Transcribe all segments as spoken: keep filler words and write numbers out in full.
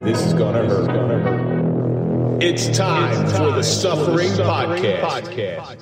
This is gonna hurt. It's time for the Suffering Podcast.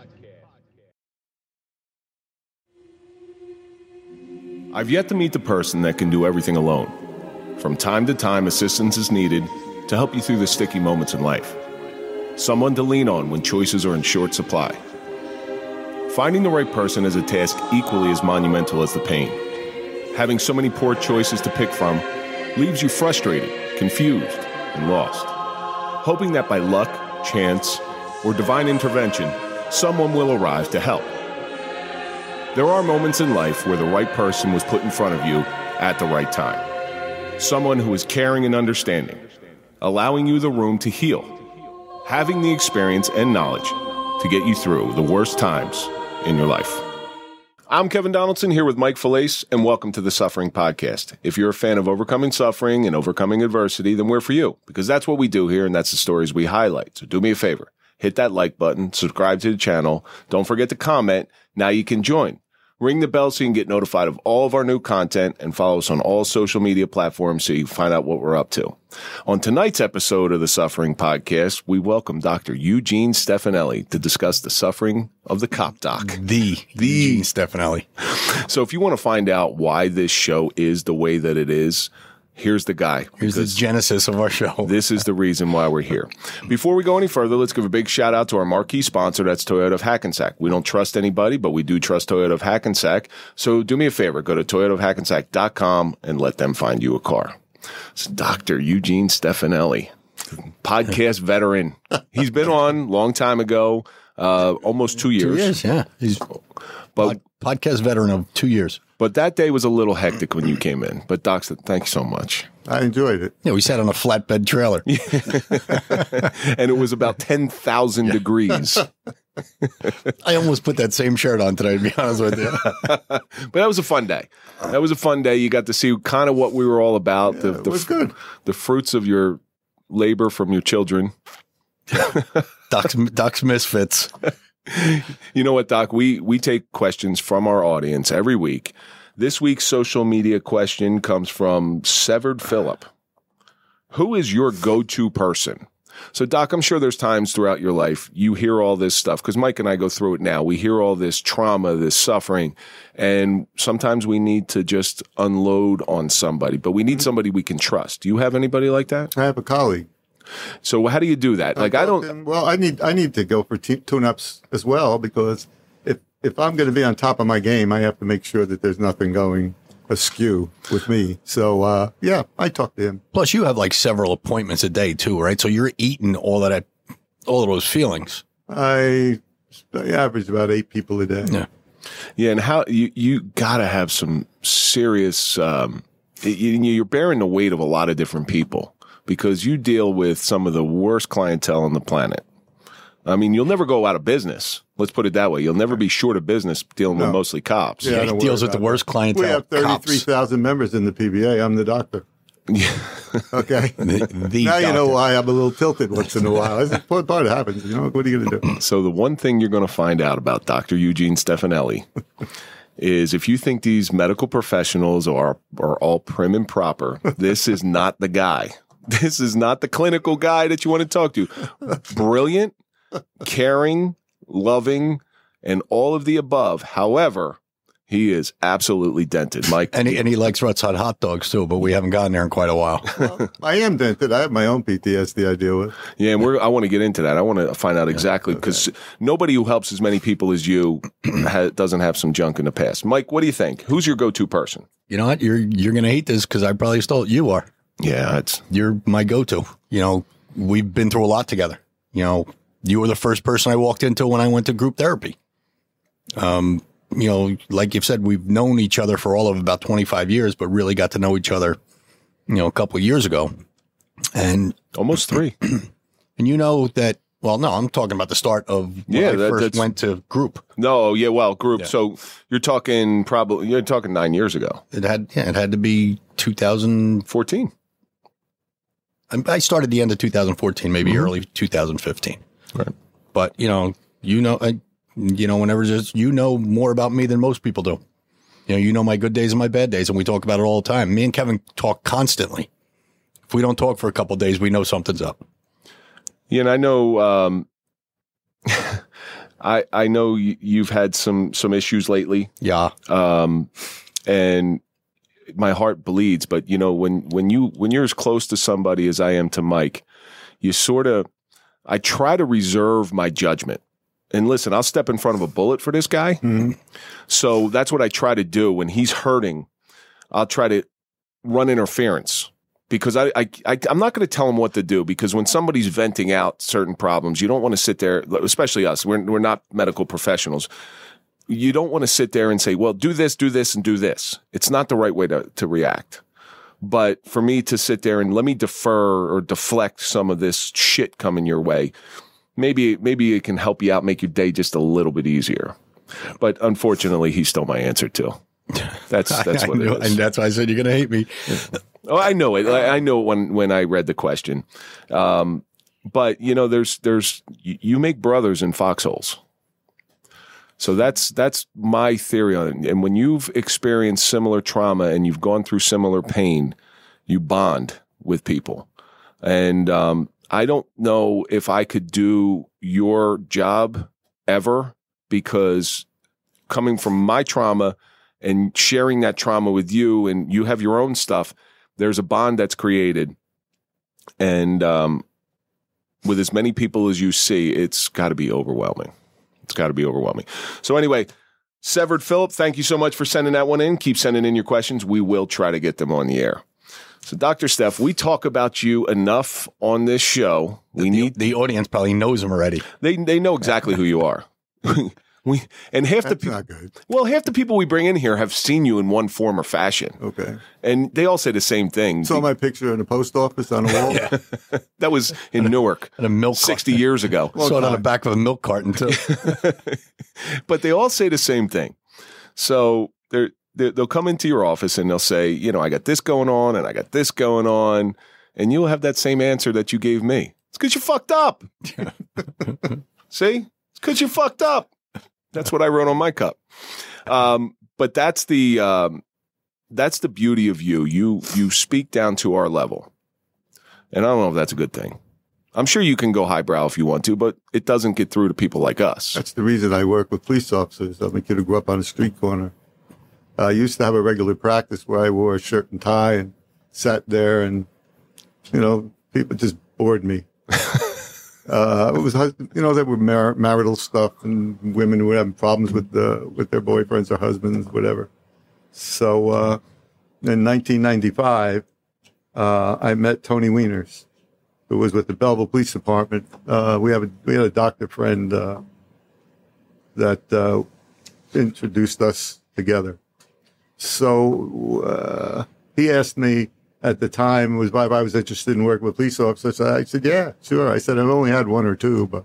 I've yet to meet the person that can do everything alone. From time to time, assistance is needed to help you through the sticky moments in life. Someone to lean on when choices are in short supply. Finding the right person is a task equally as monumental as the pain. Having so many poor choices to pick from leaves you frustrated, confused, and lost. Hoping that by luck, chance, or divine intervention, someone will arrive to help. There are moments in life where the right person was put in front of you at the right time. Someone who is caring and understanding, allowing you the room to heal, having the experience and knowledge to get you through the worst times in your life. I'm Kevin Donaldson here with Mike Falaise, and welcome to the Suffering Podcast. If you're a fan of overcoming suffering and overcoming adversity, then we're for you, because that's what we do here, and that's the stories we highlight. So do me a favor. Hit that like button, subscribe to the channel. Don't forget to comment. Now you can join. Ring the bell so you can get notified of all of our new content, and follow us on all social media platforms so you can find out what we're up to. On tonight's episode of the Suffering Podcast, we welcome Doctor Eugene Stefanelli to discuss the suffering of the cop doc. The, the Eugene Stefanelli. So if you want to find out why this show is the way that it is, here's the guy. Here's the genesis of our show. This is the reason why we're here. Before we go any further, let's give a big shout out to our marquee sponsor. That's Toyota of Hackensack. We don't trust anybody, but we do trust Toyota of Hackensack. So do me a favor. Go to toyota of hackensack dot com and let them find you a car. It's Doctor Eugene Stefanelli, podcast veteran. He's been on a long time ago, uh, almost two years. Two years, yeah. He's but, pod, podcast veteran of two years. But that day was a little hectic when you came in. But Doc said, thank you so much. I enjoyed it. Yeah, we sat on a flatbed trailer. And it was about ten thousand yeah. degrees. I almost put that same shirt on today, to be honest with you. But that was a fun day. That was a fun day. You got to see kind of what we were all about. Yeah, the, it the, was good. The fruits of your labor from your children. Doc's, Doc's misfits. You know what, Doc? We we take questions from our audience every week. This week's social media question comes from Severed Phillip. Who is your go-to person? So, Doc, I'm sure there's times throughout your life you hear all this stuff, because Mike and I go through it now. We hear all this trauma, this suffering, and sometimes we need to just unload on somebody, but we need somebody we can trust. Do you have anybody like that? I have a colleague. So how do you do that? Like, I don't. Him, well, I need I need to go for t- tune-ups as well, because if if I'm going to be on top of my game, I have to make sure that there's nothing going askew with me. So uh, yeah, I talk to him. Plus, you have like several appointments a day too, right? So you're eating all of that, all of those feelings. I, I average about eight people a day. Yeah, yeah, and how you you got to have some serious. Um, you, you're bearing the weight of a lot of different people, because you deal with some of the worst clientele on the planet. I mean, you'll never go out of business. Let's put it that way. You'll never be short of business dealing no. with mostly cops. Yeah, yeah he deals with the worst that. clientele. We have thirty-three thousand members in the P B A. I'm the doctor. Yeah. Okay. the, the now doctor. You know why I'm a little tilted once in a while. That's part of it happens. You know, what are you going to do? So the one thing you're going to find out about Doctor Eugene Stefanelli is, if you think these medical professionals are are all prim and proper, this is not the guy. This is not the clinical guy that you want to talk to. Brilliant, caring, loving, and all of the above. However, he is absolutely dented, Mike. And he, and he likes Rutt's Hot hot dogs too, but we haven't gotten there in quite a while. Well, I am dented. I have my own P T S D I deal with. Yeah, and we're, I want to get into that. I want to find out exactly, because okay. nobody who helps as many people as you ha- doesn't have some junk in the past. Mike, what do you think? Who's your go-to person? You know what? You're you're going to hate this, because I probably stole it. You are. Yeah, it's you're my go-to. You know, we've been through a lot together. You know, you were the first person I walked into when I went to group therapy. Um, you know, like you've said, we've known each other for all of about twenty-five years, but really got to know each other, you know, a couple of years ago. And almost three. And you know that, well, no, I'm talking about the start of when yeah, I that, first that's, went to group. No, yeah, well, group. Yeah. So you're talking probably, you're talking nine years ago. It had, yeah, it had to be two thousand fourteen. I started the end of two thousand fourteen, maybe mm-hmm. early two thousand fifteen. Right. But, you know, you know, I, you know, whenever just, you know more about me than most people do. You know, you know my good days and my bad days, and we talk about it all the time. Me and Kevin talk constantly. If we don't talk for a couple of days, we know something's up. Yeah, and I know, um, I I know you've had some some issues lately. Yeah. Um, and my heart bleeds, but you know, when when you when you're as close to somebody as I am to Mike, you sort of, I try to reserve my judgment. And listen, I'll step in front of a bullet for this guy. Mm-hmm. So that's what I try to do when he's hurting. I'll try to run interference. Because I, I, I, I'm not going to tell them what to do, because when somebody's venting out certain problems, you don't want to sit there, especially us. We're, we're not medical professionals. You don't want to sit there and say, well, do this, do this, and do this. It's not the right way to, to react. But for me to sit there and let me defer or deflect some of this shit coming your way, maybe, maybe it can help you out, make your day just a little bit easier. But unfortunately, he stole my answer too. That's that's what I know, it is. and that's why I said you're going to hate me. Oh, I know it. I know it when when I read the question. Um, but you know, there's there's you make brothers in foxholes. So that's that's my theory on it. And when you've experienced similar trauma and you've gone through similar pain, you bond with people. And um, I don't know if I could do your job ever, because coming from my trauma and sharing that trauma with you, and you have your own stuff, there's a bond that's created. And um, with as many people as you see, it's got to be overwhelming. It's got to be overwhelming. So anyway, Severed Phillip, thank you so much for sending that one in. Keep sending in your questions. We will try to get them on the air. So Doctor Steph, we talk about you enough on this show. We the, need the audience probably knows him already. They they know exactly who you are. We and half That's the people, not good. well, half the people we bring in here have seen you in one form or fashion. Okay. And they all say the same thing. Saw my picture in the post office on the wall. Yeah. That was in Newark And a milk sixty carton. years ago. Saw it on the back of a milk carton too. But they all say the same thing. So they're, they're, they'll come into your office and they'll say, you know, I got this going on and I got this going on. And you'll have that same answer that you gave me. It's because you fucked up. See? It's because you fucked up. That's what I wrote on my cup. Um, but that's the um, that's the beauty of you. You you speak down to our level. And I don't know if that's a good thing. I'm sure you can go highbrow if you want to, but it doesn't get through to people like us. That's the reason I work with police officers. I'm a kid who grew up on a street corner. I used to have a regular practice where I wore a shirt and tie and sat there, and, you know, people just bored me. Uh, it was, you know, there were mar- marital stuff and women who were having problems with the, with their boyfriends or husbands, whatever. So, uh, in nineteen ninety-five, uh, I met Tony Wieners, who was with the Belleville Police Department. Uh, we have a, we had a doctor friend, uh, that, uh, introduced us together. So, uh, he asked me, at the time, was if I was interested in working with police officers. I said, yeah, sure. I said, I've only had one or two, but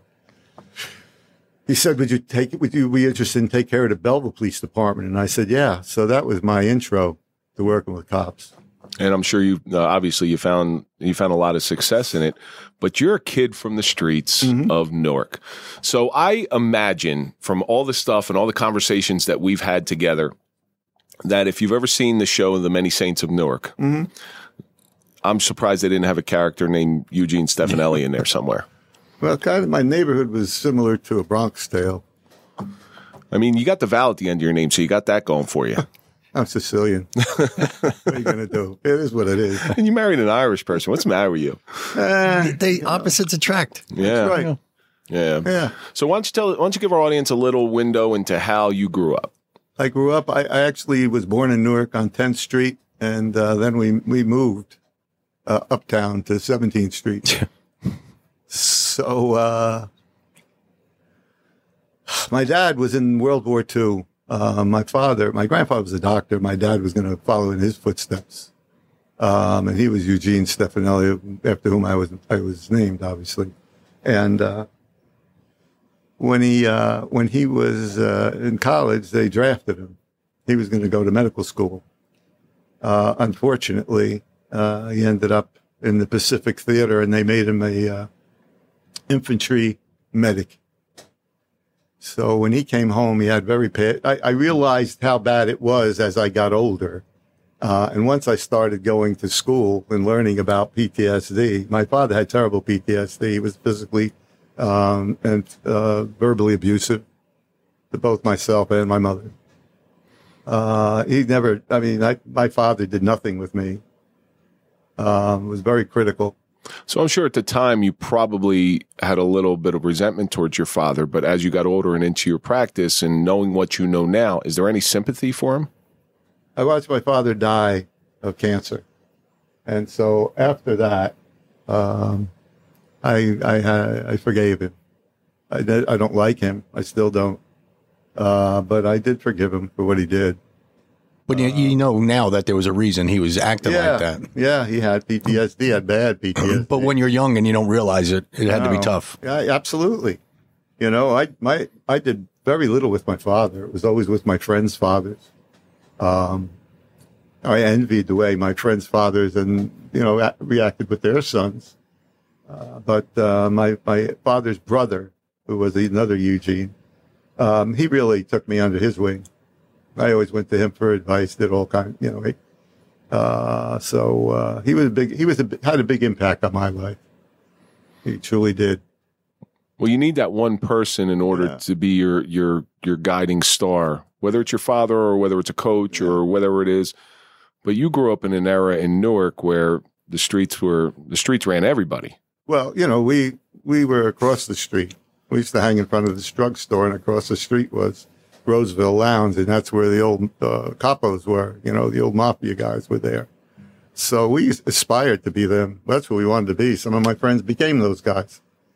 he said, would you take it? Would you be interested in take care of the Belleville Police Department? And I said, yeah. So that was my intro to working with cops. And I'm sure you, uh, obviously you found, you found a lot of success in it, but you're a kid from the streets mm-hmm. of Newark. So I imagine from all the stuff and all the conversations that we've had together, that if you've ever seen the show The Many Saints of Newark, mm-hmm. I'm surprised they didn't have a character named Eugene Stefanelli in there somewhere. Well, kind of my neighborhood was similar to A Bronx Tale. I mean, you got the vowel at the end of your name, so you got that going for you. I'm Sicilian. What are you going to do? It is what it is. And you married an Irish person. What's the matter with you? Uh, they opposites attract. Yeah. That's right. Yeah. Yeah. So why don't you tell, why don't you give our audience a little window into how you grew up? I grew up, I, I actually was born in Newark on tenth Street, and uh, then we, we moved uh, uptown to seventeenth Street. So uh, my dad was in World War Two. Uh, my father, my grandfather was a doctor. My dad was going to follow in his footsteps. Um, and he was Eugene Stefanelli, after whom I was, I was named, obviously. And uh, when he, uh, when he was uh, in college, they drafted him. He was going to go to medical school. Uh, unfortunately, uh, he ended up in the Pacific Theater, and they made him a uh, infantry medic. So when he came home, he had very bad. I, I realized how bad it was as I got older. Uh, and once I started going to school and learning about P T S D, my father had terrible P T S D. He was physically um, and uh, verbally abusive to both myself and my mother. Uh, he never, I mean, I, my father did nothing with me. Um, was very critical. So I'm sure at the time you probably had a little bit of resentment towards your father, but as you got older and into your practice and knowing what you know now, is there any sympathy for him? I watched my father die of cancer. And so after that, um, I, I, I forgave him. I, I don't like him. I still don't. Uh, but I did forgive him for what he did. But you, you know now that there was a reason he was acting yeah, like that. Yeah, he had P T S D, had bad P T S D. But when you're young and you don't realize it, it had no, to be tough. Yeah, absolutely. You know, I my I did very little with my father. It was always with my friends' fathers. Um, I envied the way my friends' fathers and you know a- reacted with their sons. Uh, but uh, my my father's brother, who was another Eugene, um, he really took me under his wing. I always went to him for advice. Did all kinds, you know. He, uh, so uh, he was a big. He was a, had a big impact on my life. He truly did. Well, you need that one person in order Yeah. to be your your your guiding star, whether it's your father or whether it's a coach Yeah. or whatever it is. But you grew up in an era in Newark where the streets were the streets ran everybody. Well, you know, we we were across the street. We used to hang in front of this drugstore, and across the street was Roseville Lounge, and that's where the old uh, capos were. You know, the old mafia guys were there. So we aspired to be them. That's what we wanted to be. Some of my friends became those guys.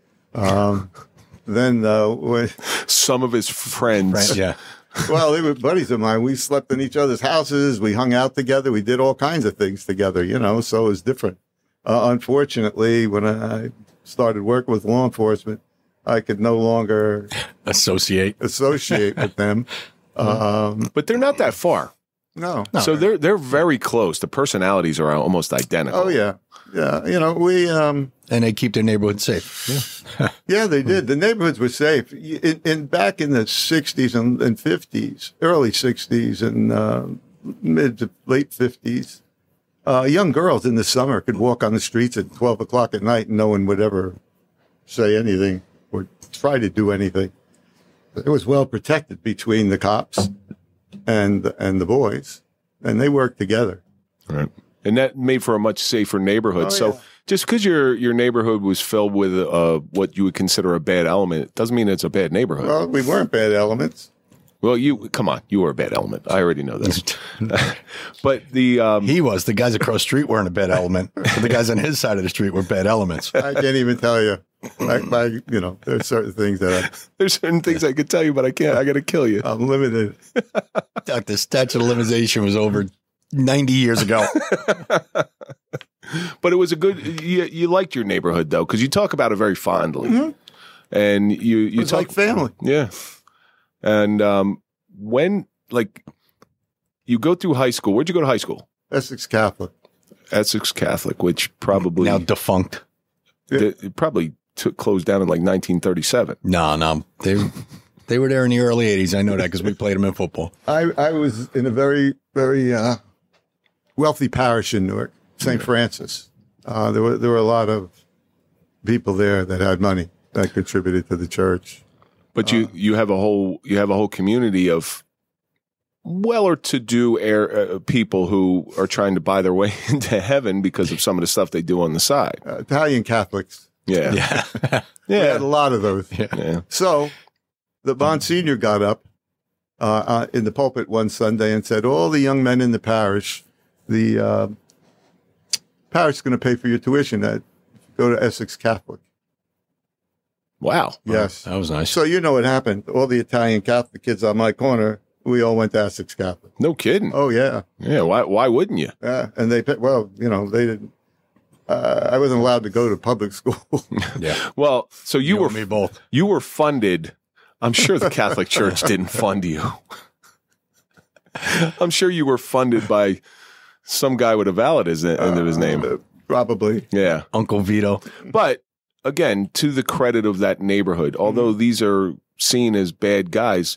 Um, then, uh, when, Some of his friends. Yeah. well, they were buddies of mine. We slept in each other's houses. We hung out together. We did all kinds of things together, you know, so it was different. Uh, unfortunately, when I started working with law enforcement, I could no longer Associate. associate with them. Um, But they're not that far. no. So they're they're very close. The personalities are almost identical. Oh, yeah. Yeah. You know, we, um, And they keep their neighborhood safe. Yeah. yeah, they did. The neighborhoods were safe. In, in back in the sixties and, and fifties, early sixties and uh, mid to late fifties, uh, young girls in the summer could walk on the streets at twelve o'clock at night and no one would ever say anything or try to do anything. It was well protected between the cops and and the boys, and they worked together. Right. And that made for a much safer neighborhood. Oh, so yeah. just because your your neighborhood was filled with uh, what you would consider a bad element doesn't mean it's a bad neighborhood. Well, we weren't bad elements. Well, you come on, you were a bad element. I already know this. But the um, He was. The guys across the street weren't a bad element. But the guys on his side of the street were bad elements. I can't even tell you. I, I, you know, there's certain things that there's certain things I could tell you, but I can't. I got to kill you. I, I'm limited. Doc, the statute of limitation was over ninety years ago. But it was a good. You, you liked your neighborhood though, because you talk about it very fondly, Mm-hmm. and you you It's talk like family. Yeah. And um, when like you go through high school, where'd you go to high school? Essex Catholic. Essex Catholic, which probably Now defunct. it, it probably took closed down in like nineteen thirty-seven. No, no. They they were there in the early eighties. I know that because we played them in football. I, I was in a very, very uh, wealthy parish in Newark, Saint Francis. Uh, there were there were a lot of people there that had money that contributed to the church. But you you have a whole you have a whole community of well-to-do air, uh, people who are trying to buy their way into heaven because of some of the stuff they do on the side. Uh, Italian Catholics. Yeah, Yeah. We had yeah, a lot of those. yeah. So the Monsignor got up uh, uh, in the pulpit one Sunday and said, all the young men in the parish, the uh, parish is going to pay for your tuition. At, go to Essex Catholic. Wow. Yes. That was nice. So you know what happened. All the Italian Catholic kids on my corner, we all went to Essex Catholic. No kidding. Oh, yeah. Yeah. Why? Why wouldn't you? Yeah. And they, pa- well, you know, they didn't, uh, I wasn't allowed to go to public school. Yeah. Well, so you, You were and me both. you were funded. I'm sure the Catholic Church didn't fund you. I'm sure you were funded by some guy with a valid is end of his name. Uh, probably. Yeah. Uncle Vito. But again, to the credit of that neighborhood, although these are seen as bad guys,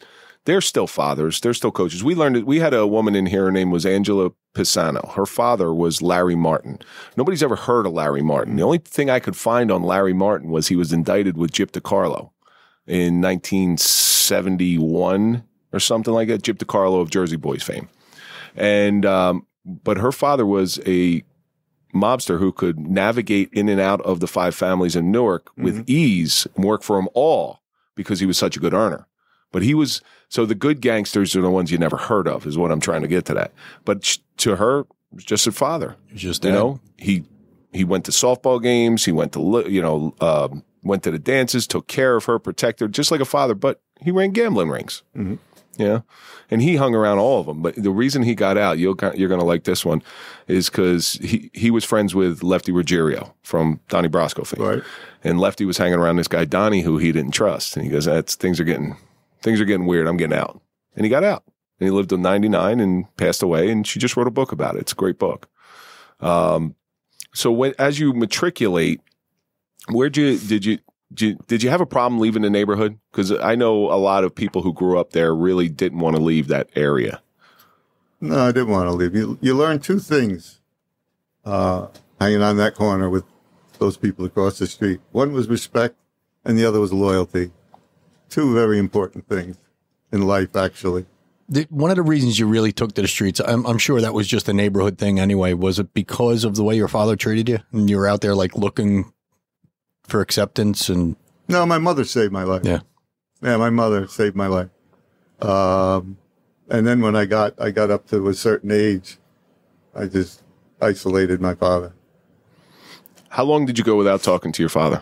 they're still fathers. They're still coaches. We learned it. We had a woman in here. Her name was Angela Pisano. Her father was Larry Martin. Nobody's ever heard of Larry Martin. The only thing I could find on Larry Martin was he was indicted with Gyp DeCarlo in nineteen seventy-one or something like that. Gyp DeCarlo of Jersey Boys fame. And, um, but her father was a mobster who could navigate in and out of the five families in Newark with mm-hmm. ease and work for them all because he was such a good earner. But he was, so the good gangsters are the ones you never heard of, is what I'm trying to get to that. But sh- to her, it was just her father. Just you dad. know, he he went to softball games, he went to, you know, um, went to the dances, took care of her, protected her, just like a father, but he ran gambling rings. Mm-hmm. Yeah. And he hung around all of them. But the reason he got out, you'll, you're going to like this one, is because he, he was friends with Lefty Ruggiero from Donnie Brasco fame. Right. And Lefty was hanging around this guy, Donnie, who he didn't trust. And he goes, That's, things are getting things are getting weird. I'm getting out. And he got out. And he lived till ninety-nine and passed away. And she just wrote a book about it. It's a great book. Um, so when, as you matriculate, where'd you, did you, Did you, did you have a problem leaving the neighborhood? Because I know a lot of people who grew up there really didn't want to leave that area. No, I didn't want to leave. You, you learn two things uh, hanging on that corner with those people across the street. One was respect, and the other was loyalty. Two very important things in life, actually. The, one of the reasons you really took to the streets, I'm, I'm sure that was just a neighborhood thing anyway. Was it because of the way your father treated you? And you were out there like looking for acceptance? And no, my mother saved my life. Yeah. Yeah, my mother saved my life. Um, and then when I got, I got up to a certain age, I just isolated my father. How long did you go without talking to your father?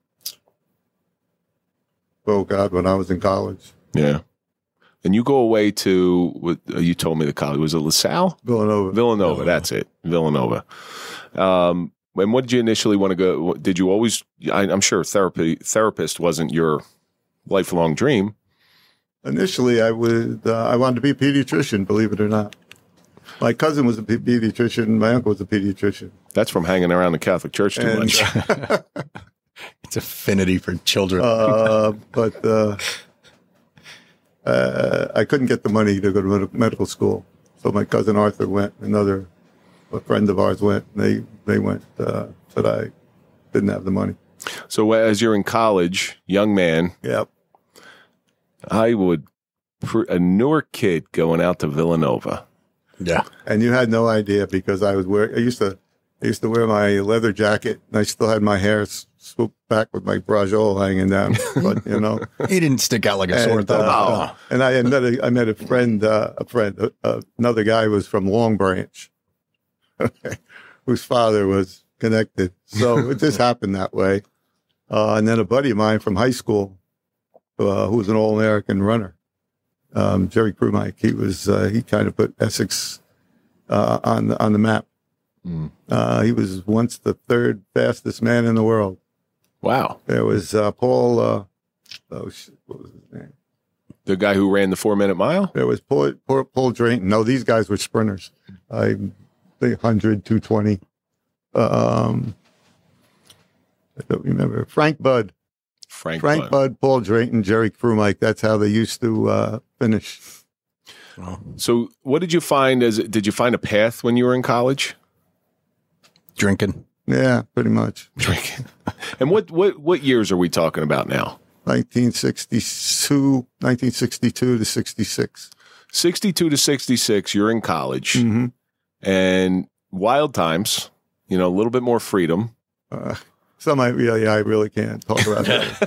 Oh God, when I was in college. Yeah. And you go away to, what you told me the college, was it LaSalle? Villanova. Villanova, that's it. Villanova. Um, And what did you initially want to go? Did you always? I, I'm sure therapy therapist wasn't your lifelong dream. Initially, I would. Uh, I wanted to be a pediatrician. Believe it or not, my cousin was a pe- pediatrician. My uncle was a pediatrician. That's from hanging around the Catholic Church too And, much. uh, it's affinity for children. uh, but uh, uh, I couldn't get the money to go to med- medical school, so my cousin Arthur went. Another a friend of ours went. And they they went, uh, but I didn't have the money. So as you're in college, young man, Yep. I would a Newark kid going out to Villanova. Yeah. And you had no idea because I was wearing. I used to I used to wear my leather jacket, and I still had my hair swooped back with my brajol hanging down. But you know, he didn't stick out like a sore and, thumb. uh, and I had met a, I met a friend, uh, a friend, uh, uh, another guy was from Long Branch, whose father was connected. So it just happened that way. Uh, and then a buddy of mine from high school, uh, who was an All-American runner, um, Jerry Krumike, he was uh, he kind of put Essex uh, on the, on the map. Mm. Uh, he was once the third fastest man in the world. Wow. There was uh, Paul, uh, oh, shit, what was his name? The guy who ran the four-minute mile? There was Paul, Paul, Paul Drayton. No, these guys were sprinters. I think one hundred, two twenty. Um, I don't remember. Frank Budd. Frank, Frank Budd. Budd, Paul Drayton, Jerry Krumike. That's how they used to uh, finish. So what did you find as, did you find a path when you were in college? Drinking. Yeah, pretty much. Drinking. And what, what, what years are we talking about now? nineteen sixty-two, nineteen sixty-two to sixty-six. sixty-two to sixty-six, you're in college. Mm-hmm. And wild times, you know, a little bit more freedom. Uh, some I really, I really can't talk about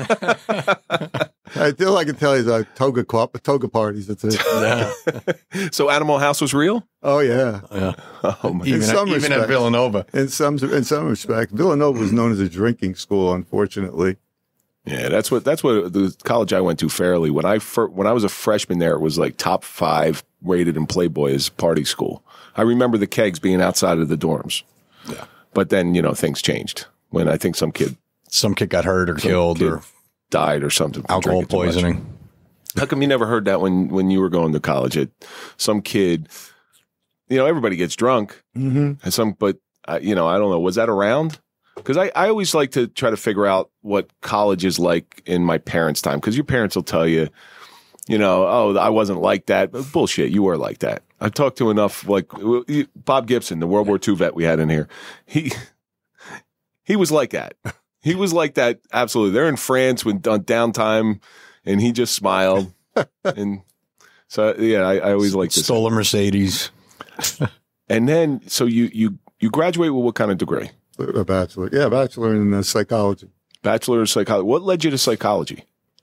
that. I feel I can tell you the toga toga parties. That's it. Yeah. So Animal House was real? Oh yeah, Yeah. Oh my. Even, In at, some even at respects. Villanova. in some in some respects, Villanova was known as a drinking school. Unfortunately, Yeah, that's what that's what the college I went to. Fairly when I fir- when I was a freshman there, it was like top five rated in Playboy as party school. I remember the kegs being outside of the dorms. Yeah. But then you know things changed when I think some kid Some kid got hurt or killed kid or died or something. from alcohol drinking too much. poisoning. How come you never heard that when when you were going to college? It, some kid, you know, everybody gets drunk, mm-hmm. and some, but uh, you know, I don't know. Was that around? Because I, I always like to try to figure out what college is like in my parents' time. Because your parents will tell you, you know, oh, I wasn't like that. Bullshit, you were like that. I've talked to enough, like Bob Gibson, the World War Two vet we had in here. He he was like that. He was like that, absolutely. They're in France when on downtime, and he just smiled. And so, yeah, I, I always like this. Stole a Mercedes. And then, so you, you, you graduate with what kind of degree? A bachelor. Yeah, bachelor in uh, psychology. Bachelor of psychology. What led you to psychology?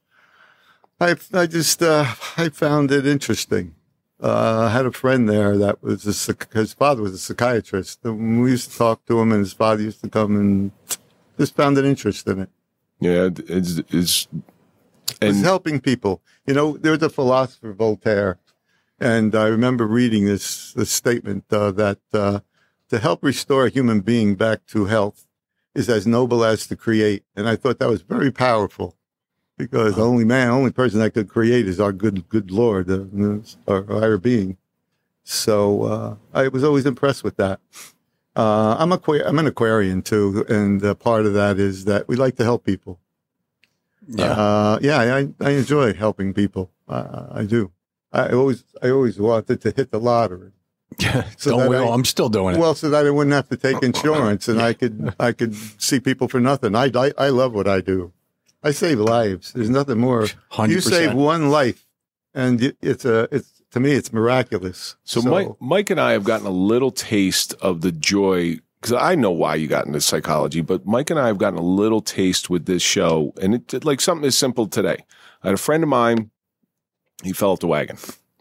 I I just uh, I found it interesting. Uh, I had a friend there that was a, his father was a psychiatrist. And we used to talk to him, and his father used to come, and just found an interest in it. Yeah, it's it's and it's helping people. You know, there's a philosopher, Voltaire, and I remember reading this this statement uh, that uh, to help restore a human being back to health is as noble as to create. And I thought that was very powerful. Because the only man, only person that could create is our good, good Lord, uh, our higher being. So uh, I was always impressed with that. Uh, I'm a I'm an Aquarian too, and uh, part of that is that we like to help people. Yeah, uh, yeah, I, I enjoy helping people. Uh, I do. I always I always wanted to hit the lottery. Yeah, so don't we all? I, I'm still doing it. Well, so that I wouldn't have to take insurance, and I could I could see people for nothing. I I, I love what I do. I save lives. There's nothing more. one hundred percent. You save one life, and it's a. It's to me, it's miraculous. So, so Mike, Mike and I have gotten a little taste of the joy because I know why you got into psychology, but Mike and I have gotten a little taste with this show, and it like something as simple today. I had a friend of mine. He fell off the wagon,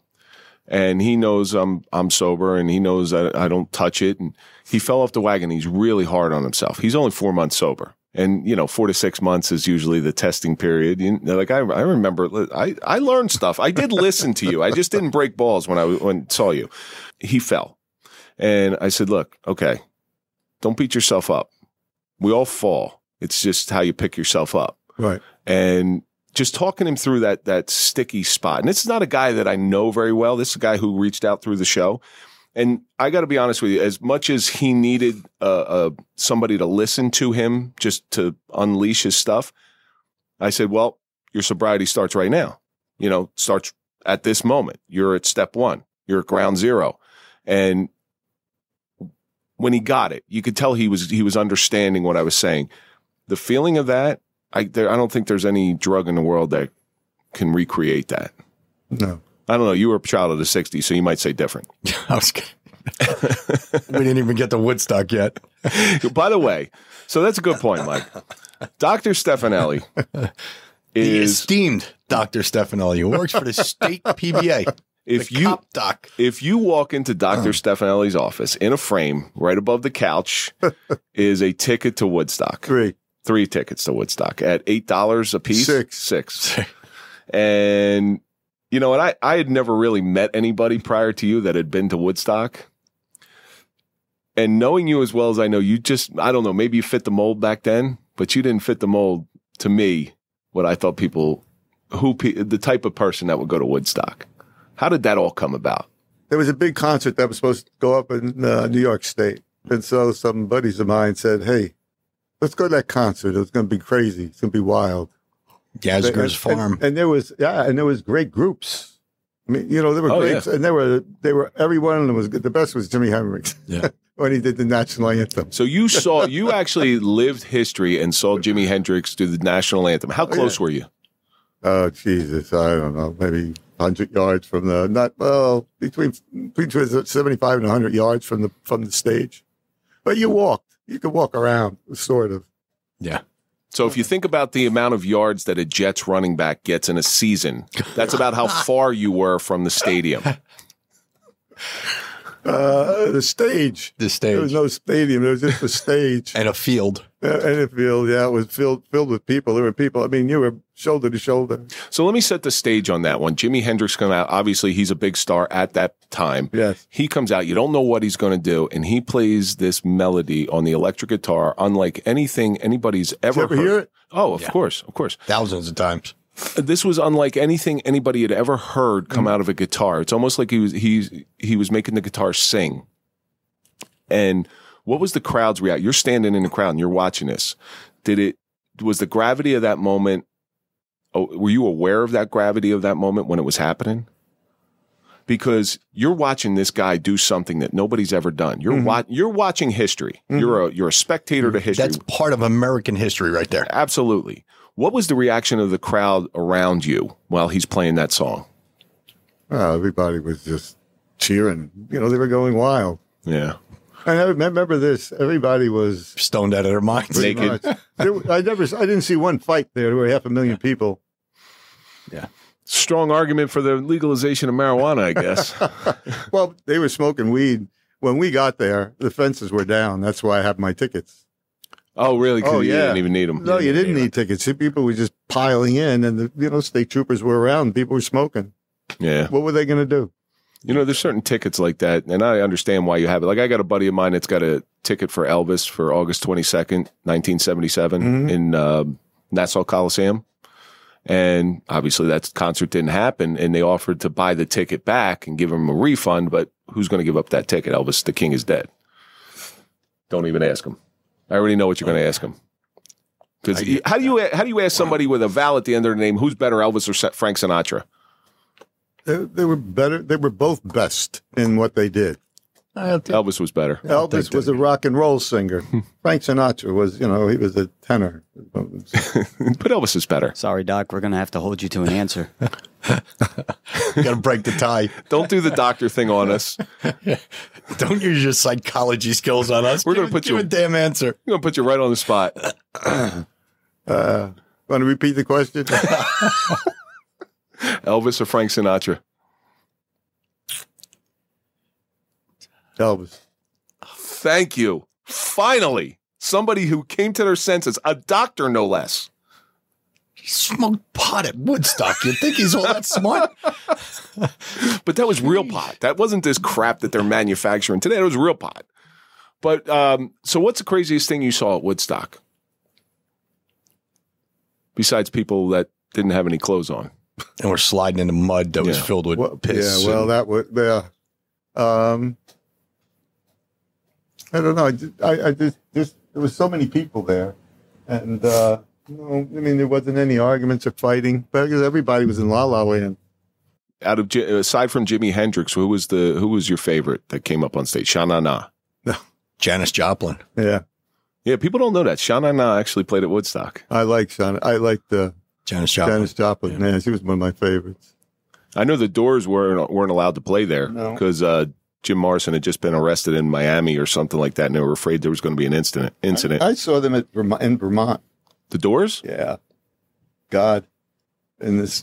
and he knows I'm I'm sober, and he knows I, I don't touch it, and he fell off the wagon. He's really hard on himself. He's only four months sober. And, you know, four to six months is usually the testing period. You know, like I, I remember, I, I learned stuff. I did listen to you. I just didn't break balls when I when saw you. He fell. And I said, look, okay, don't beat yourself up. We all fall. It's just how you pick yourself up. Right. And just talking him through that that sticky spot. And this is not a guy that I know very well. This is a guy who reached out through the show. And I got to be honest with you, as much as he needed uh, uh, somebody to listen to him just to unleash his stuff, I said, well, your sobriety starts right now. You know, starts at this moment. You're at step one. You're at ground zero. And when he got it, you could tell he was he was understanding what I was saying. The feeling of that, I, there, I don't think there's any drug in the world that can recreate that. No. I don't know. You were a child of the sixties, so you might say different. I was kidding. We didn't even get to Woodstock yet. By the way, so that's a good point, Mike. Doctor Stefanelli is the esteemed Doctor Stefanelli, who works for the state P B A. If you cop doc. if you walk into Doctor Uh. Stefanelli's office, in a frame right above the couch is a ticket to Woodstock. Three. Three tickets to Woodstock at eight dollars a piece. Six. Six. And you know, and I, I had never really met anybody prior to you that had been to Woodstock. And knowing you as well as I know, you just, I don't know, maybe you fit the mold back then, but you didn't fit the mold to me, what I thought people, who the type of person that would go to Woodstock. How did that all come about? There was a big concert that was supposed to go up in uh, New York State. And so some buddies of mine said, hey, let's go to that concert. It's going to be crazy. It's going to be wild. Gazger's Farm, and, and there was yeah, and there was great groups. I mean, you know, there were oh, great, yeah. and they were they were every one of them was good. The best was Jimi Hendrix. Yeah, when he did the national anthem. So you saw, you actually lived history and saw Jimi Hendrix do the national anthem. How close oh, yeah. were you? Oh Jesus, I don't know, maybe hundred yards from the not well between between seventy five and hundred yards from the from the stage. But you walked, you could walk around, sort of. Yeah. So if you think about the amount of yards that a Jets running back gets in a season, that's about how far you were from the stadium. Uh, the stage. The stage. There was no stadium. There was just a stage. And a field. Uh, and a field, yeah. It was filled filled with people. There were people. I mean, you were shoulder to shoulder. So let me set the stage on that one. Jimi Hendrix comes out. Obviously, he's a big star at that time. Yes. He comes out. You don't know what he's going to do. And he plays this melody on the electric guitar unlike anything anybody's ever Did you ever heard. hear it? Oh, of Yeah. course. Of course. Thousands of times. This was unlike anything anybody had ever heard come mm. out of a guitar. It's almost like he was he he was making the guitar sing. And what was the crowd's reaction? You're standing in the crowd and you're watching this. Did it was the gravity of that moment oh, were you aware of that gravity of that moment when it was happening? Because you're watching this guy do something that nobody's ever done. You're mm-hmm. wa- you're watching history. Mm-hmm. You're a you're a spectator to history. That's part of American history right there. Absolutely. What was the reaction of the crowd around you while he's playing that song? Well, everybody was just cheering. You know, they were going wild. Yeah. And I remember this. Everybody was stoned out of their minds. Naked. There, I never. I didn't see one fight there. There were half a million people. Yeah. Strong argument for the legalization of marijuana, I guess. Well, they were smoking weed. When we got there, the fences were down. That's why I have my tickets. Oh, really? Oh, you yeah. didn't even need them. No, you didn't need, need tickets. See, people were just piling in, and the you know state troopers were around. People were smoking. Yeah. What were they going to do? You know, there's certain tickets like that, and I understand why you have it. Like, I got a buddy of mine that's got a ticket for Elvis for August twenty-second, nineteen seventy-seven mm-hmm. in uh, Nassau Coliseum. And obviously that concert didn't happen, and they offered to buy the ticket back and give him a refund, but who's going to give up that ticket? Elvis, the king is dead. Don't even ask him. I already know what you're going to ask him. Because how do you how do you ask somebody with a vowel at the end of their name who's better, Elvis or Frank Sinatra? They, they were better. They were both best in what they did. Elvis was better. Elvis was a rock and roll singer. Frank Sinatra was, you know, he was a tenor. But Elvis is better. Sorry, Doc. We're going to have to hold you to an answer. Got to break the tie. Don't do the doctor thing on us. Don't use your psychology skills on us. We're going to put you a damn answer. We're going to put you right on the spot. uh, want to repeat the question? Elvis or Frank Sinatra? Elvis. Thank you. Finally, somebody who came to their senses, a doctor no less. He smoked pot at Woodstock. You think he's all that smart? But that was real pot. That wasn't this crap that they're manufacturing today. It was real pot. But um, so what's the craziest thing you saw at Woodstock? Besides people that didn't have any clothes on. And we're sliding in the mud that yeah. was filled with well, piss. Yeah, well, and, that was, yeah. Um, I don't know. I, just, I, I just, just, there was so many people there. And, uh, you know, I mean, there wasn't any arguments or fighting, but because everybody was in La La Land. Out of, aside from Jimi Hendrix, who was the, who was your favorite that came up on stage? Sha Na Na. Janis Joplin. Yeah. Yeah, people don't know that. Sha Na Na actually played at Woodstock. I like Sha. I like the Janis Joplin. Janis Joplin. Yeah. yeah, she was one of my favorites. I know the Doors weren't weren't allowed to play there because no. uh, Jim Morrison had just been arrested in Miami or something like that, and they were afraid there was going to be an incident. Incident. I, I saw them at Vermont, in Vermont. The Doors? Yeah. God, in this,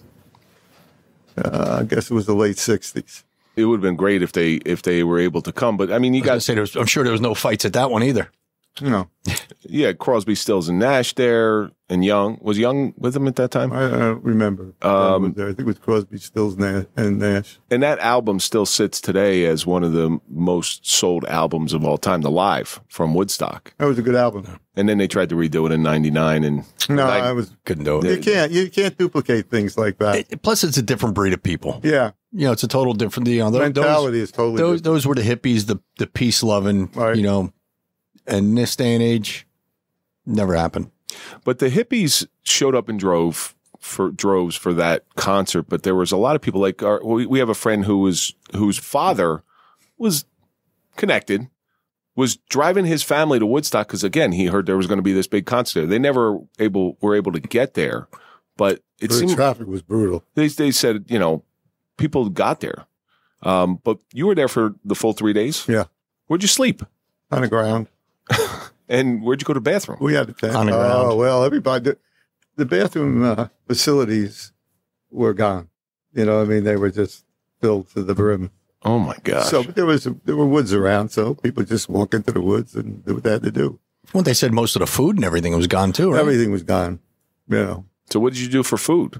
uh, I guess it was the late sixties. It would have been great if they if they were able to come, but I mean, you got to say there was, I'm sure there was no fights at that one either. No. Yeah, Crosby, Stills, and Nash there, and Young. Was Young with them at that time? I, I don't remember. Um, was there. I think it was Crosby, Stills, Nash, and Nash. And that album still sits today as one of the most sold albums of all time, the Live from Woodstock. That was a good album. And then they tried to redo it in ninety-nine, and no, I, I was couldn't do it. You can't. You can't duplicate things like that. It, plus, it's a different breed of people. Yeah. You know, it's a total different. You know, those, mentality those, is totally those. different. Those were the hippies, the the peace loving. Right. You know, and in this day and age, never happened. But the hippies showed up in drove for droves for that concert. But there was a lot of people. Like our, we, we have a friend who was whose father was connected, was driving his family to Woodstock because again he heard there was going to be this big concert there. They never able were able to get there, but it the seemed traffic was brutal. They they said you know people got there, um, but you were there for the full three days. Yeah. Where'd you sleep? On the ground. And where'd you go to the bathroom? We had a tent. On the ground. Oh, well, everybody, the, the bathroom uh, facilities were gone. You know, I mean, they were just filled to the brim. Oh my gosh. So but there was there were woods around, so people just walk into the woods and do what they had to do. Well, they said most of the food and everything was gone too, right? Everything was gone. You know. So what did you do for food?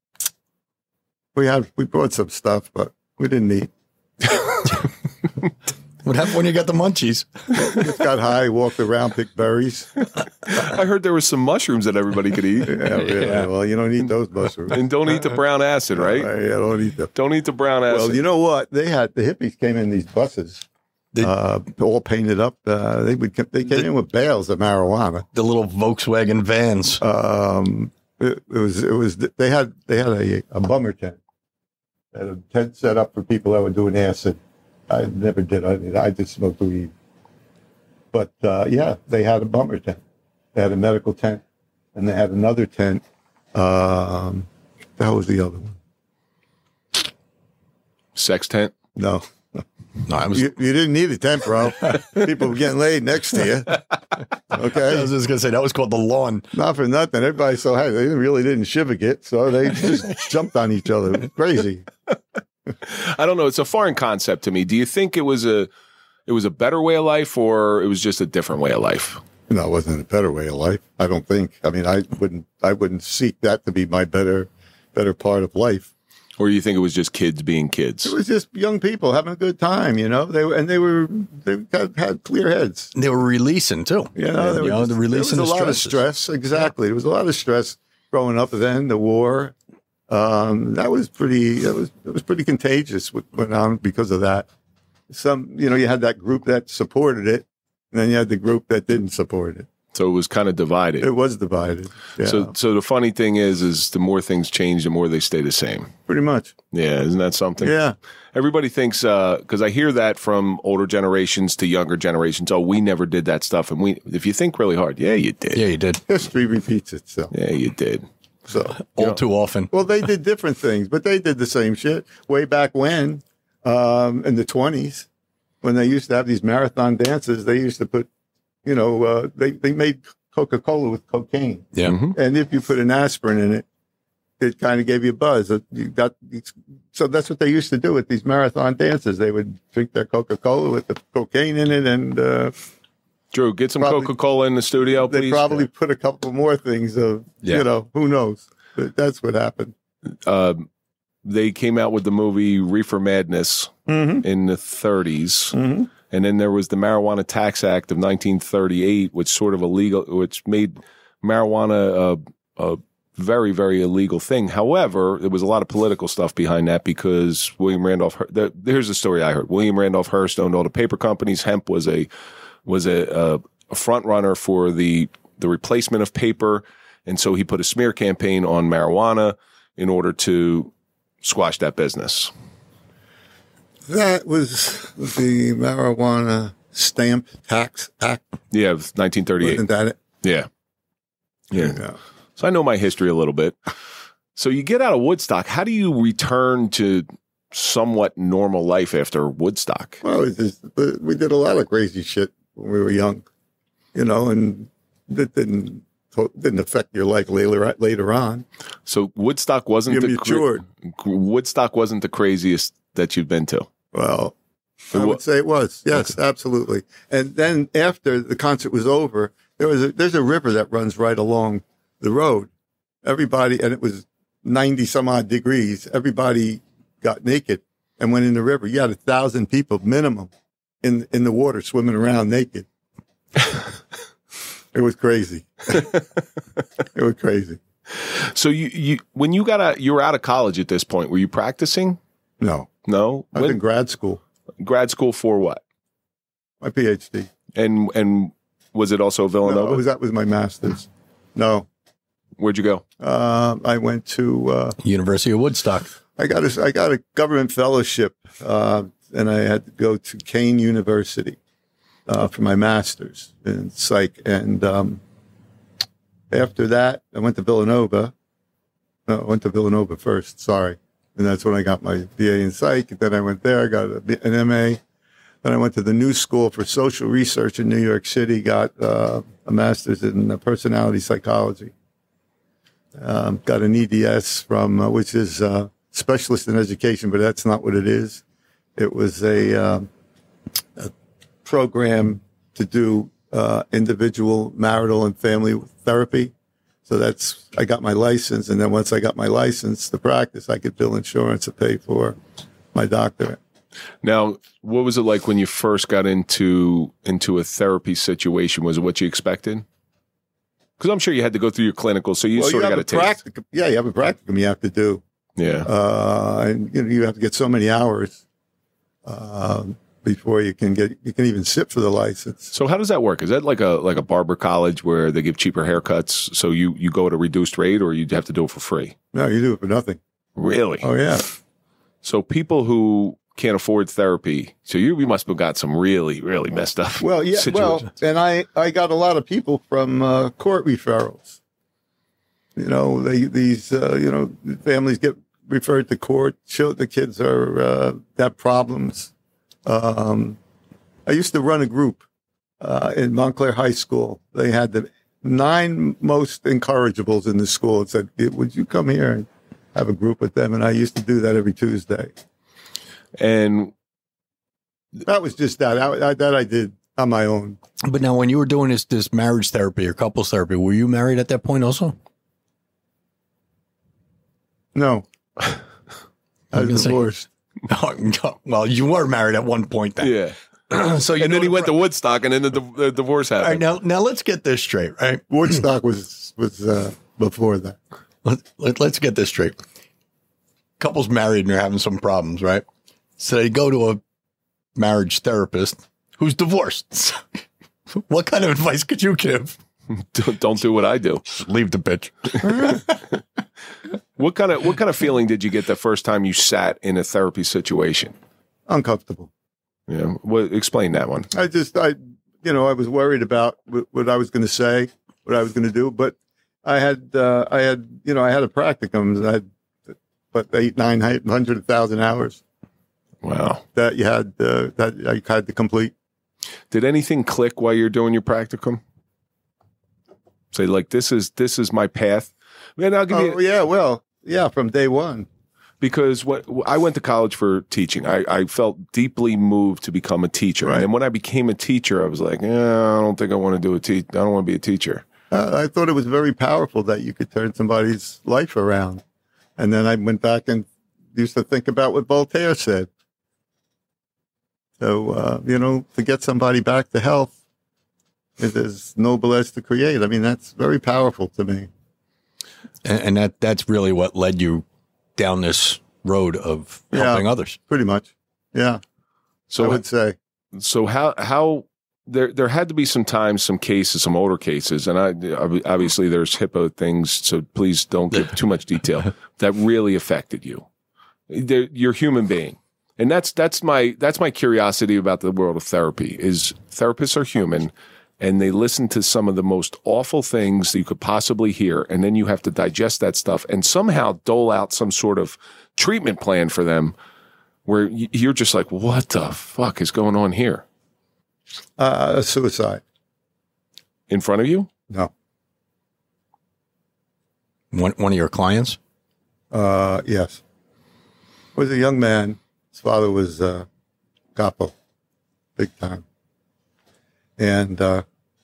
We had we brought some stuff, but we didn't eat. What happened when you got the munchies? Just got high, walked around, picked berries. I heard there was some mushrooms that everybody could eat. Yeah, really. Yeah. Well, you don't eat those mushrooms. And don't eat the brown acid, right? Uh, yeah, don't eat them. Don't eat the brown acid. Well, you know what? They had the hippies came in these buses, The- uh, all painted up. Uh, they would they came The- in with bales of marijuana. The little Volkswagen vans. Um, It, it was it was they had they had a, a bummer tent. They had a tent set up for people that were doing acid. I never did. I I just smoked weed. But uh, yeah, they had a bummer tent. They had a medical tent, and they had another tent. Um, that was the other one. Sex tent? No. No, I was. You, you didn't need a tent, bro. People were getting laid next to you. Okay. I was just gonna say that was called the lawn. Not for nothing. Everybody so hey, they really didn't shiver it, so they just jumped on each other. It was crazy. I don't know. It's a foreign concept to me. Do you think it was a it was a better way of life, or it was just a different way of life? No, it wasn't a better way of life. I don't think. I mean, I wouldn't. I wouldn't seek that to be my better, better part of life. Or you think it was just kids being kids? It was just young people having a good time, you know. They were, and they were they got, had clear heads. They were releasing too. You know, you know just, the releasing there was a the lot of stresses. stress. Exactly, there was a lot of stress growing up. Then the war, um, that was pretty. That was it was pretty contagious. What went on because of that. Some, you know, you had that group that supported it, and then you had the group that didn't support it. So it was kind of divided. It was divided. Yeah. So, so the funny thing is, is the more things change, the more they stay the same. Pretty much. Yeah, isn't that something? Yeah. Everybody thinks, because I hear that from older generations to younger generations. Oh, we never did that stuff, and we. If you think really hard, yeah, you did. Yeah, you did. History repeats itself. Yeah, you did. So All know. too often. well, they did different things, but they did the same shit way back when, um, in the twenties, when they used to have these marathon dances. They used to put, you know, uh, they they made Coca-Cola with cocaine. Yeah. Mm-hmm. And if you put an aspirin in it, it kind of gave you a buzz. You got, so that's what they used to do at these marathon dances. They would drink their Coca-Cola with the cocaine in it, and uh, Drew, get some Probably- Coca-Cola in the studio, they please. probably put a couple more things of, Yeah. you know, who knows? But that's what happened. Uh, they came out with the movie Reefer Madness Mm-hmm. in the thirties. Mm-hmm. And then there was the Marijuana Tax Act of nineteen thirty-eight, which sort of illegal, which made marijuana a, a very, very illegal thing. However, there was a lot of political stuff behind that because William Randolph. The, here's the story I heard: William Randolph Hearst owned all the paper companies. Hemp was a was a, a, a front runner for the the replacement of paper, and so he put a smear campaign on marijuana in order to squash that business. That was the Marijuana Stamp Tax Act. Yeah, nineteen thirty-eight. Wasn't that it? Yeah. Yeah. Yeah. So I know my history a little bit. So you get out of Woodstock. How do you return to somewhat normal life after Woodstock? Well, it just, we did a lot of crazy shit when we were young, you know, and that didn't didn't affect your life later later on. So Woodstock wasn't You the matured. Cra- Woodstock wasn't the craziest that you've been to. Well, I It wa- would say it was. Yes, absolutely. And then after the concert was over, there was a, there's a river that runs right along the road. Everybody, and it was ninety some odd degrees. Everybody got naked and went in the river. You had a thousand people minimum in in the water swimming around naked. It was crazy. It was crazy. So you, you when you got out, you were out of college at this point. Were you practicing? No, No. I was When- in grad school. grad school for what? My PhD. And and was it also Villanova? No, it was, that was my master's. No, Where'd you go? uh, I went to. Uh, University of Woodstock. I got a I got a government fellowship, uh, and I had to go to Kane University uh, for my master's in psych. And um, after that, I went to Villanova. No, I went to Villanova first. Sorry, and that's when I got my B A in psych. And then I went there, got a, B- an M A. Then I went to the New School for Social Research in New York City. Got uh, a master's in uh, personality psychology. Um, got an E D S from uh, which is. Uh, Specialist in education, but that's not what it is. It was a, uh, a program to do uh, individual, marital, and family therapy. So that's, I got my license, and then once I got my license to practice, I could bill insurance to pay for my doctorate. Now, what was it like when you first got into into a therapy situation? Was it what you expected? Because I'm sure you had to go through your clinical, so you Well, sort you of have got a a taste. practicum. Yeah, you have a practicum you have to do. Yeah. Uh, and you know, you have to get so many hours. Um, before you can get you can even sit for the license. So how does that work? Is that like a like a barber college where they give cheaper haircuts? So you, you go at a reduced rate, or you have to do it for free? No, you do it for nothing. Really? Oh yeah. So people who can't afford therapy, so you, you must have got some really, really messed up Well, yeah. situations. Well, and I, I got a lot of people from uh, court referrals. You know, they these uh, you know families get referred to court. Show the kids are uh, have problems. Um, I used to run a group uh, in Montclair High School. They had the nine most incorrigibles in the school and said, "Would you come here and have a group with them?" And I used to do that every Tuesday. And that was just that. I, that I did on my own. But now, when you were doing this this marriage therapy or couples therapy, were you married at that point also? No. I was divorced. Oh, well, you were married at one point then. Yeah. So you and then he went to to Woodstock, and then the, the divorce happened. All right, now, now let's get this straight, right? Woodstock was was uh, before that. Let, let, let's get this straight. Couple's married and they're having some problems, right? So they go to a marriage therapist who's divorced. What kind of advice could you give? don't, don't do what I do. Leave the bitch. What kind of what kind of feeling did you get the first time you sat in a therapy situation? Uncomfortable. Yeah. Well, explain that one. I just, I, you know, I was worried about what, what I was going to say, what I was going to do, but I had, uh, I had, you know, I had a practicum. I had, what, eight, nine hundred thousand hours. Wow. That you had, uh, that I had to complete. Did anything click while you're doing your practicum? Say, like, this is this is my path. Man, I'll give Oh, you. yeah, well, yeah, from day one. Because what I went to college for teaching, I, I felt deeply moved to become a teacher. Right. And when I became a teacher, I was like, yeah, I don't think I want to do a te- I don't want to be a teacher. Uh, I thought it was very powerful that you could turn somebody's life around. And then I went back and used to think about what Voltaire said. So, uh, you know, to get somebody back to health is as noble as to create. I mean, that's very powerful to me. And, and that that's really what led you down this road of helping Yeah, others. Pretty much. Yeah. So I would say. So how how there there had to be some times, some cases, some older cases, and I obviously there's HIPAA things, so please don't give too much detail, that really affected you. They're, you're a human being, and that's that's my that's my curiosity about the world of therapy. Is therapists are human, and they listen to some of the most awful things that you could possibly hear, and then you have to digest that stuff and somehow dole out some sort of treatment plan for them, where you're just like, what the fuck is going on here? Uh, suicide. In front of you? No. One one of your clients? Uh, yes. Was a young man. His father was uh, capo, big time. And uh,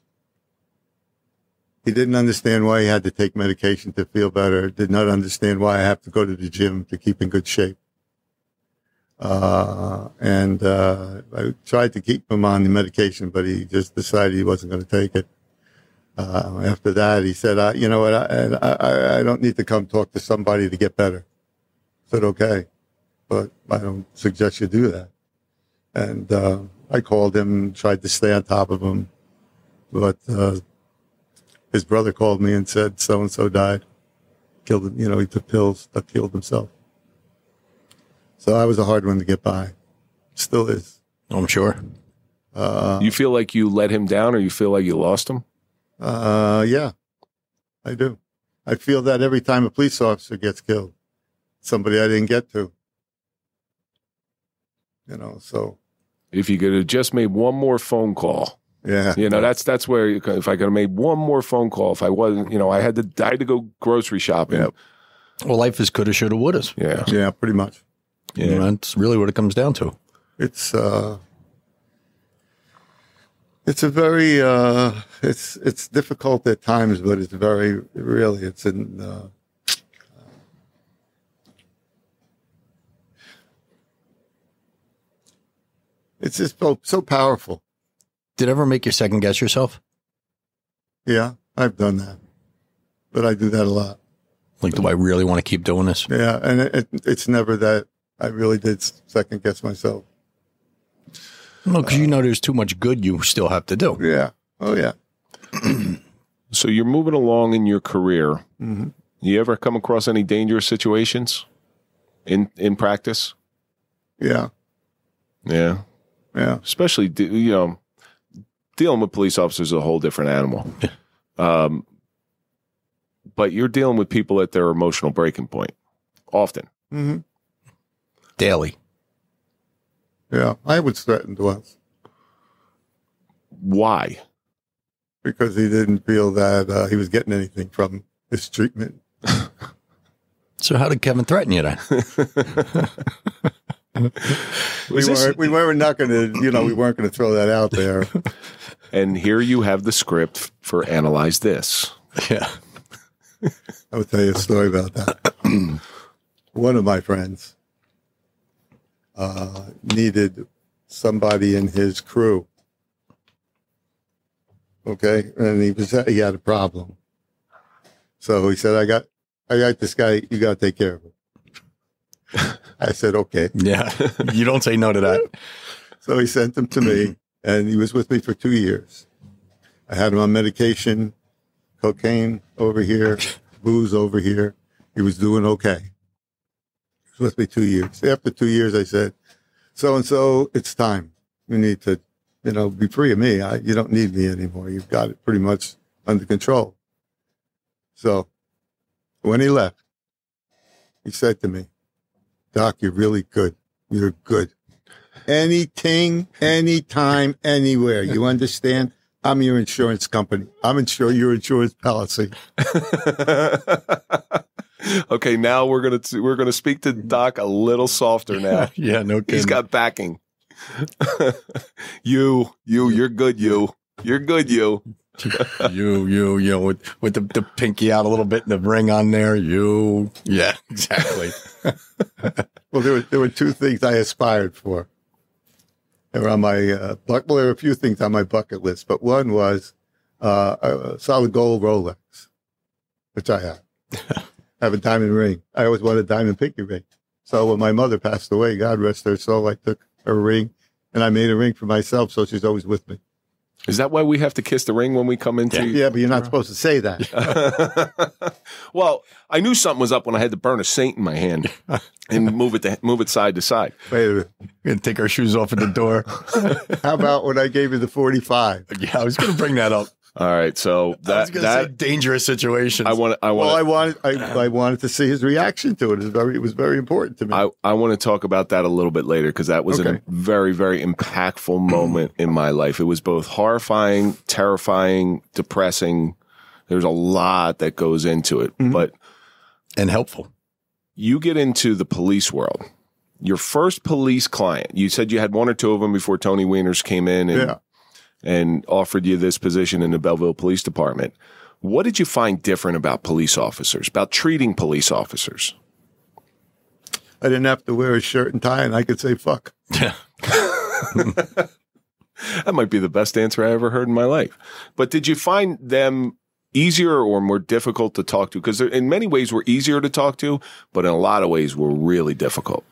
he didn't understand why he had to take medication to feel better. Did not understand why I have to go to the gym to keep in good shape. Uh, and uh, I tried to keep him on the medication, but he just decided he wasn't going to take it. Uh, after that, he said, I, you know what, I, I, I don't need to come talk to somebody to get better. I said, okay, but I don't suggest you do that. And uh, I called him, tried to stay on top of him, but uh, his brother called me and said, so-and-so died. Killed him, you know, he took pills, that killed himself. So I was a hard one to get by. Still is. I'm sure. Uh, You feel like you let him down, or you feel like you lost him? uh, yeah, I do. I feel that every time a police officer gets killed, somebody I didn't get to. You know, so. If you could have just made one more phone call, Yeah. you know, that's that's where you, if I could have made one more phone call, if I wasn't, you know, I had to I had to go grocery shopping. Yep. Well, life is coulda, shoulda, wouldas. Yeah, Yeah, pretty much. You know, that's really what it comes down to. It's uh, it's a very uh, it's it's difficult at times, but it's very really it's in. Uh, it's just so, so powerful. Did it ever make you second guess yourself? Yeah, I've done that, but I do that a lot. Like, do I really want to keep doing this? Yeah, and it, it, it's never that I really did second guess myself. No, because uh, you know there's too much good you still have to do. Yeah. Oh, yeah. So you're moving along in your career. Mm-hmm. You ever come across any dangerous situations in in practice? Yeah. Yeah. Yeah. Especially, you know, dealing with police officers is a whole different animal. um, but you're dealing with people at their emotional breaking point often. Mm-hmm. Daily. Yeah. I was threatened once. Why? Because he didn't feel that uh, he was getting anything from his treatment. So how did Kevin threaten you then? we weren't. We weren't not going to. You know, we weren't going to throw that out there. And here you have the script for Analyze This. Yeah, I will tell you a story about that. One of my friends uh, needed somebody in his crew. Okay, and he was he had a problem. So he said, "I got, I got this guy. You got to take care of him." I said, "Okay." Yeah, you don't say no to that. So he sent him to me, and he was with me for two years. I had him on medication, cocaine over here, booze over here. He was doing okay. He was with me two years. After two years, I said, "So and so, it's time. You need to, you know, be free of me. I, you don't need me anymore. You've got it pretty much under control." So when he left, he said to me, "Doc, you're really good. You're good. Anything, anytime, anywhere. You understand? I'm your insurance company. I'm insure your insurance policy." Okay, now we're gonna we're gonna speak to Doc a little softer now. Yeah, no kidding. He's got backing. you, you, you're good. You, you're good. You. you, you, you, with, with the, the pinky out a little bit and the ring on there. You, yeah, exactly. Well, there were, there were two things I aspired for. They were on my, uh, buck, well, there were a few things on my bucket list, but one was, uh, a solid gold Rolex, which I have. I have a diamond ring. I always wanted a diamond pinky ring. So when my mother passed away, God rest her soul, I took her ring and I made a ring for myself. So she's always with me. Is that why we have to kiss the ring when we come into? Yeah, yeah, but you're not supposed to say that. Well, I knew something was up when I had to burn a saint in my hand and move it to, move it side to side. Wait a minute. We're gonna take our shoes off at the door. How about when I gave you the forty-five? Yeah, I was gonna bring that up. All right, so that I was gonna that say dangerous situations. I want. I want. Well, I wanted. I, I wanted to see his reaction to it. It was very. It was very important to me. I, I want to talk about that a little bit later because that was Okay. a very, very impactful moment in my life. It was both horrifying, terrifying, depressing. There's a lot that goes into it, Mhm. but and helpful. you get into the police world. Your first police client, you said you had one or two of them before Tony Wieners came in and, yeah. and offered you this position in the Belleville Police Department. What did you find different about police officers, about treating police officers? I didn't have to wear a shirt and tie, and I could say "fuck." Yeah. That might be the best answer I ever heard in my life. But did you find them easier or more difficult to talk to? Because in many ways we're easier to talk to, but in a lot of ways we're really difficult.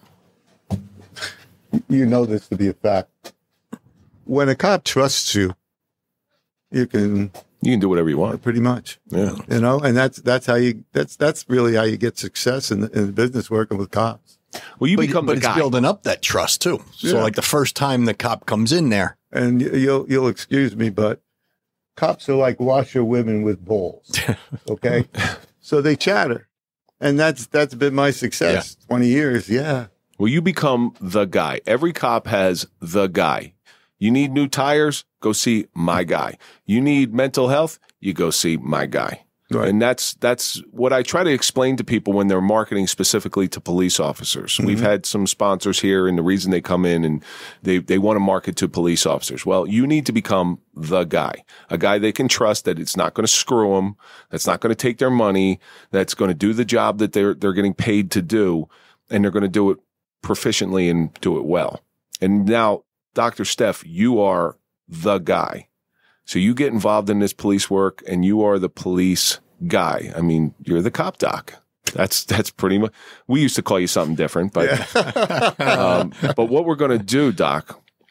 You know this to be a fact. When a cop trusts you, you can You can do whatever you want. pretty much, Yeah. you know, and that's that's how you that's that's really how you get success in the, in the business working with cops. Well, you But, become but the it's guy. building up that trust too. So Yeah. like the first time the cop comes in there, And you- you'll you'll excuse me, but cops are like washerwomen with balls. Okay, so they chatter, and that's that's been my success. Twenty years, yeah. Well, you become the guy. Every cop has the guy. You need new tires? Go see my guy. You need mental health? You go see my guy. Right. And that's that's what I try to explain to people when they're marketing specifically to police officers. Mm-hmm. We've had some sponsors here, and the reason they come in and they, they want to market to police officers. Well, you need to become the guy, a guy they can trust that it's not going to screw them, that's not going to take their money, that's going to do the job that they're they're getting paid to do, and they're going to do it proficiently and do it well. And now, Doctor Steph, you are the guy. So you get involved in this police work and you are the police guy. I mean, you're the cop doc. That's, that's pretty much, we used to call you something different, but, um, but what we're going to do, Doc,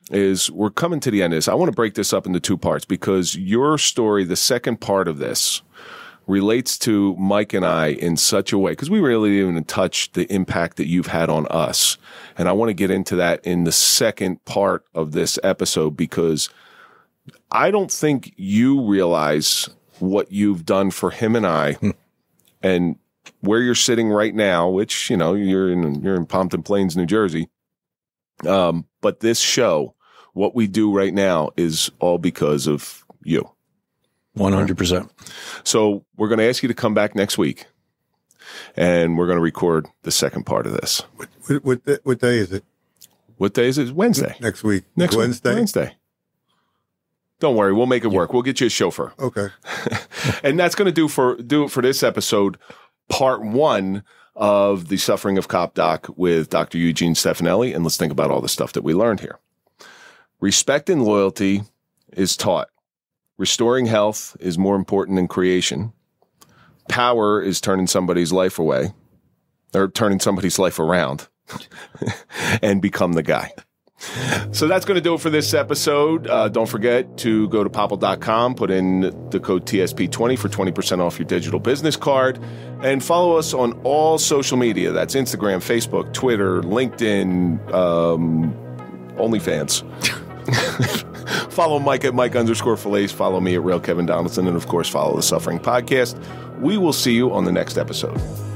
is we're coming to the end of this. I want to break this up into two parts because your story, the second part of this, relates to Mike and I in such a way, because we really didn't even touch the impact that you've had on us. And I want to get into that in the second part of this episode, because I don't think you realize what you've done for him and I hmm. and where you're sitting right now, which, you know, you're in, you're in Pompton Plains, New Jersey. Um, but this show, what we do right now is all because of you. one hundred percent. So we're going to ask you to come back next week, and we're going to record the second part of this. What, what, what day is it? What day is it? Wednesday. Next week. Next Wednesday? Week, Wednesday. Don't worry. We'll make it work. We'll get you a chauffeur. Okay. And that's going to do for do it for this episode, part one of the Suffering of Cop Doc with Doctor Eugene Stefanelli. And let's think about all the stuff that we learned here. Respect and loyalty is taught. Restoring health is more important than creation. Power is turning somebody's life away, or turning somebody's life around, and become the guy. So that's going to do it for this episode. Uh, don't forget to go to popple dot com, put in the code T S P twenty for twenty percent off your digital business card, and follow us on all social media. That's Instagram, Facebook, Twitter, LinkedIn, um, OnlyFans. Follow Mike at Mike underscore Fillets. Follow me at Real Kevin Donaldson. And, of course, follow the Suffering Podcast. We will see you on the next episode.